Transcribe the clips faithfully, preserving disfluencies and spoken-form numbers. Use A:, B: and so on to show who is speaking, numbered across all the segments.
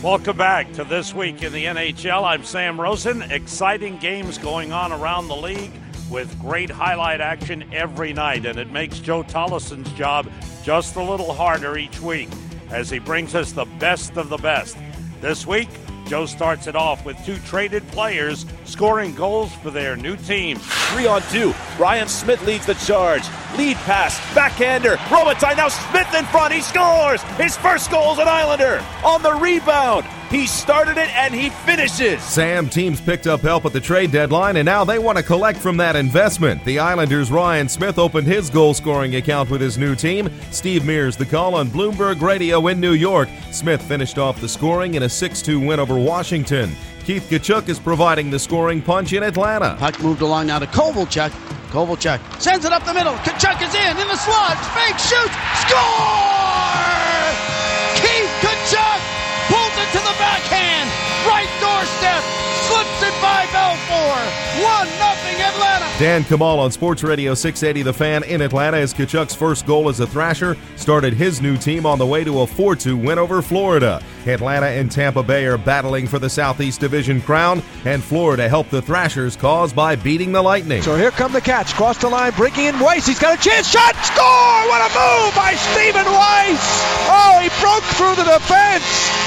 A: Welcome back to This Week in the N H L. I'm Sam Rosen. Exciting games going on around the league with great highlight action every night, and it makes Joe Tollison's job just a little harder each week as he brings us the best of the best. This week, Joe starts it off with two traded players scoring goals for their new team.
B: Three on two. Ryan Smith leads the charge. Lead pass, backhander. Robitaille, now Smith in front. He scores. His first goal as an Islander. On the rebound. He started it and he finishes.
C: Sam, teams picked up help at the trade deadline, and now they want to collect from that investment. The Islanders' Ryan Smith opened his goal-scoring account with his new team. Steve Mears the call on Bloomberg Radio in New York. Smith finished off the scoring in a six two win over Washington. Keith Tkachuk is providing the scoring punch in Atlanta.
D: Puck moved along now to Kovalchuk. Kovalchuk sends it up the middle. Tkachuk is in, in the slot. Fake shoots. Score! Keith Tkachuk pulls it to the backhand. Right doorstep. Slips it by Belfour. one nothing Atlanta.
C: Dan Kamal on Sports Radio six eighty The Fan in Atlanta as Tkachuk's first goal as a Thrasher started his new team on the way to a four two win over Florida. Atlanta and Tampa Bay are battling for the Southeast Division crown, and Florida helped the Thrashers' cause by beating the Lightning.
E: So here come the Cats, cross the line, breaking in Weiss. He's got a chance, shot, score! What a move by Stephen Weiss! Oh, he broke through the defense,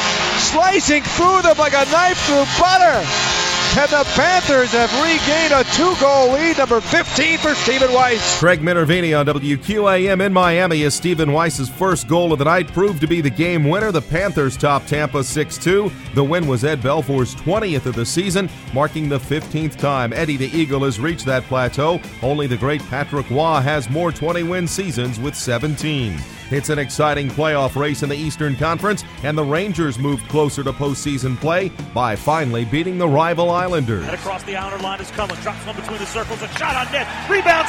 E: slicing through them like a knife through butter. And the Panthers have regained a two-goal lead, number fifteen for Stephen Weiss.
C: Craig Minervini on W Q A M in Miami as Stephen Weiss's first goal of the night proved to be the game winner. The Panthers topped Tampa six two. The win was Ed Belfour's twentieth of the season, marking the fifteenth time Eddie the Eagle has reached that plateau. Only the great Patrick Waugh has more twenty-win seasons with seventeen. It's an exciting playoff race in the Eastern Conference, and the Rangers moved closer to postseason play by finally beating the rival Islanders.
F: And across the outer line is Cullen, drops one between the circles, a shot on net, rebound,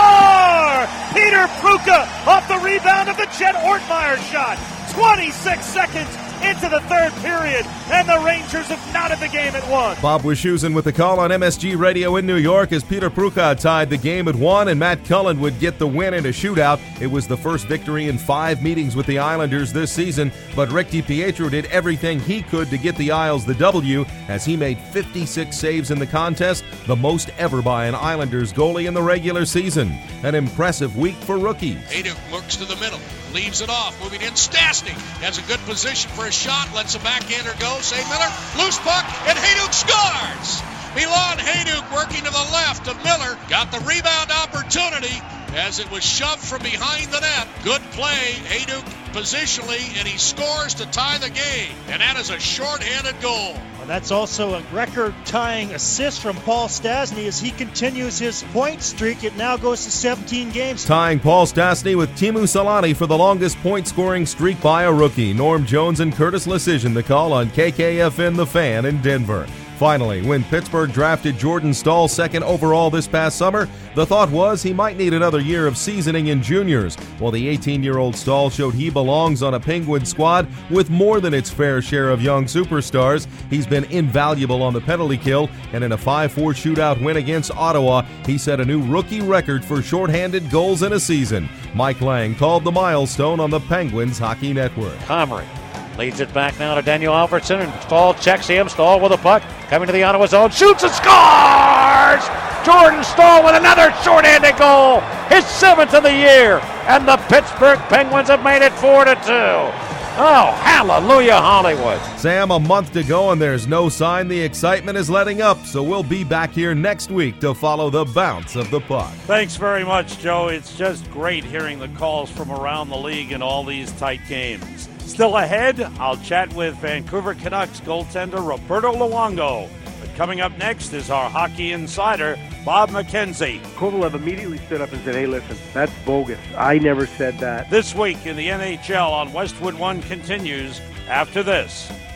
F: score! Peter Pruka off the rebound of the Jet Ortmeyer shot. twenty-six seconds into the third period, and the Rangers have knotted the game at one.
C: Bob Wischusen with the call on M S G Radio in New York as Peter Pruka tied the game at one and Matt Cullen would get the win in a shootout. It was the first victory in five meetings with the Islanders this season, but Rick DiPietro did everything he could to get the Isles the W as he made fifty-six saves in the contest, the most ever by an Islanders goalie in the regular season. An impressive week for rookies.
G: Hayduk looks to the middle, leaves it off, moving in. Stastny has a good position for a shot, lets a backhander go. Save Miller, loose puck, and Hayduk scores! Milan Hayduk working to the left of Miller, got the rebound opportunity as it was shoved from behind the net. Good play, Hayduk positionally, and he scores to tie the game. And that is a short-handed goal.
F: And that's also a record-tying assist from Paul Stastny as he continues his point streak. It now goes to seventeen games.
C: Tying Paul Stastny with Teemu Selanne for the longest point-scoring streak by a rookie. Norm Jones and Curtis Lecision the call on K K F N The Fan in Denver. Finally, when Pittsburgh drafted Jordan Staal second overall this past summer, the thought was he might need another year of seasoning in juniors. Well, the eighteen-year-old Staal showed he belongs on a Penguin squad with more than its fair share of young superstars. He's been invaluable on the penalty kill, and in a five four shootout win against Ottawa, he set a new rookie record for shorthanded goals in a season. Mike Lang called the milestone on the Penguins Hockey Network.
H: Comrie leads it back now to Daniel Alfredsson, and Staal checks him. Staal with a puck, coming to the Ottawa zone, shoots and scores! Jordan Staal with another shorthanded goal, his seventh of the year, and the Pittsburgh Penguins have made it four to two. Oh, hallelujah, Hollywood.
C: Sam, a month to go, and there's no sign the excitement is letting up, so we'll be back here next week to follow the bounce of the puck.
A: Thanks very much, Joe. It's just great hearing the calls from around the league in all these tight games. Still ahead, I'll chat with Vancouver Canucks goaltender Roberto Luongo. But coming up next is our hockey insider, Bob McKenzie.
I: Kovalev immediately stood up and said, hey, listen, that's bogus. I never said that.
A: This week in the N H L on Westwood One continues after this.